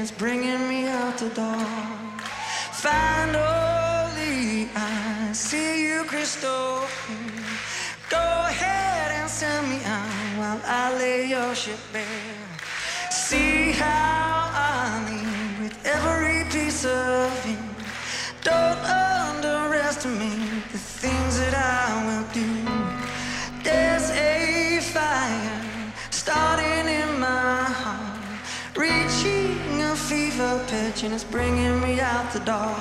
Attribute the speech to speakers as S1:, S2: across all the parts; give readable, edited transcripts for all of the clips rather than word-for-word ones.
S1: and it's bringing me out the door. Finally, I see you crystal clear. Go ahead and send me out while I lay your ship bare. See how I lean with every piece of you. Don't underestimate the things that I will do. There's a fire starting in my heart, reaching a fever pitch, and it's bringing me out the door.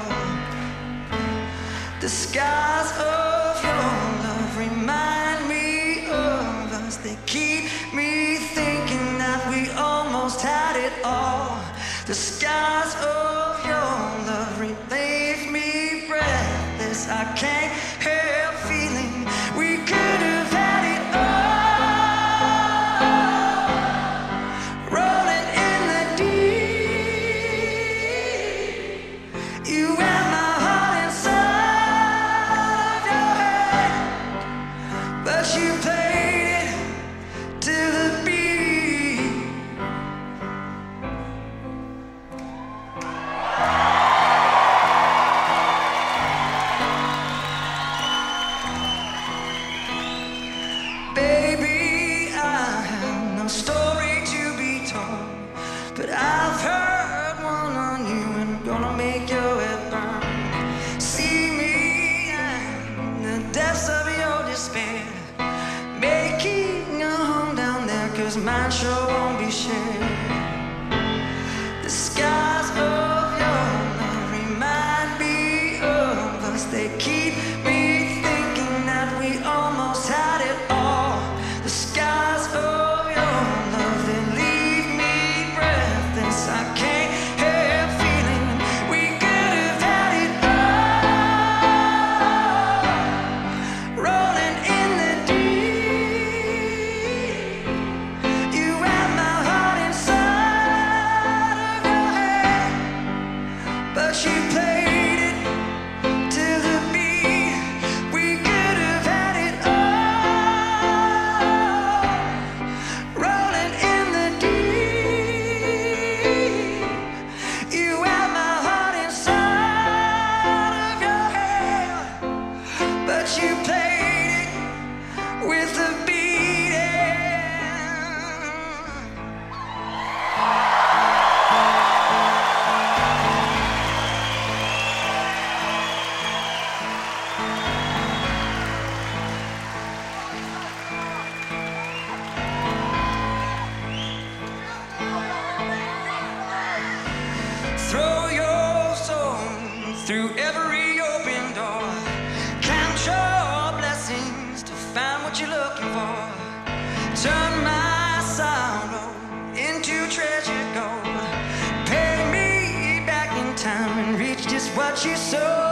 S1: The skies of your love remind me of us. They keep me thinking that we almost had it all. The skies of your love leave me breathless. I can't help feeling we could have had it all. Rolling in the deep, you had my heart inside of your head, but you played it to the beat. Baby, I have no story to be told, but I've heard one on you and gonna make your head burn. See me in the depths of your despair, making a home down there, 'cause mine sure won't be shared. The skies of your love remind me of us. They keep me thinking that we almost had it all. The skies of your love, they leave me breathless. I can't help feeling we could have had it all. Rolling in the deep, you had my heart inside of your head, but you played it to the beat. We could have had it all. Rolling in the deep, you had my heart inside of your head, but you played it with the beating. Throw your soul through every open door. Count your blessings to find what you're looking for. Turn my sorrow into treasured gold. Pay me back in time and reach just what you sow.